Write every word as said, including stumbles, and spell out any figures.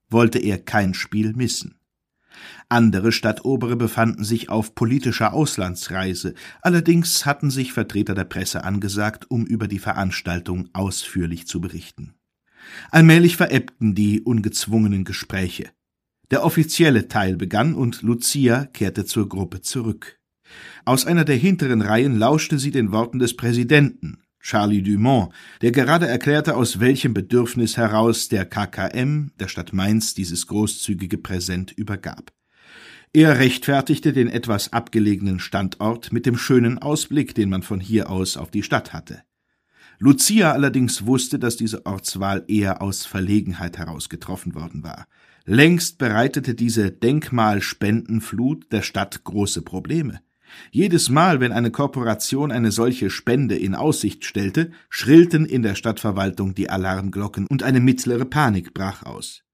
wollte er kein Spiel missen. Andere Stadtobere befanden sich auf politischer Auslandsreise, allerdings hatten sich Vertreter der Presse angesagt, um über die Veranstaltung ausführlich zu berichten. Allmählich verebbten die ungezwungenen Gespräche. Der offizielle Teil begann und Lucia kehrte zur Gruppe zurück. Aus einer der hinteren Reihen lauschte sie den Worten des Präsidenten, Charlie Dumont, der gerade erklärte, aus welchem Bedürfnis heraus der K K M der Stadt Mainz dieses großzügige Präsent übergab. Er rechtfertigte den etwas abgelegenen Standort mit dem schönen Ausblick, den man von hier aus auf die Stadt hatte. Lucia allerdings wusste, dass diese Ortswahl eher aus Verlegenheit heraus getroffen worden war. Längst bereitete diese Denkmalspendenflut der Stadt große Probleme. Jedes Mal, wenn eine Korporation eine solche Spende in Aussicht stellte, schrillten in der Stadtverwaltung die Alarmglocken und eine mittlere Panik brach aus.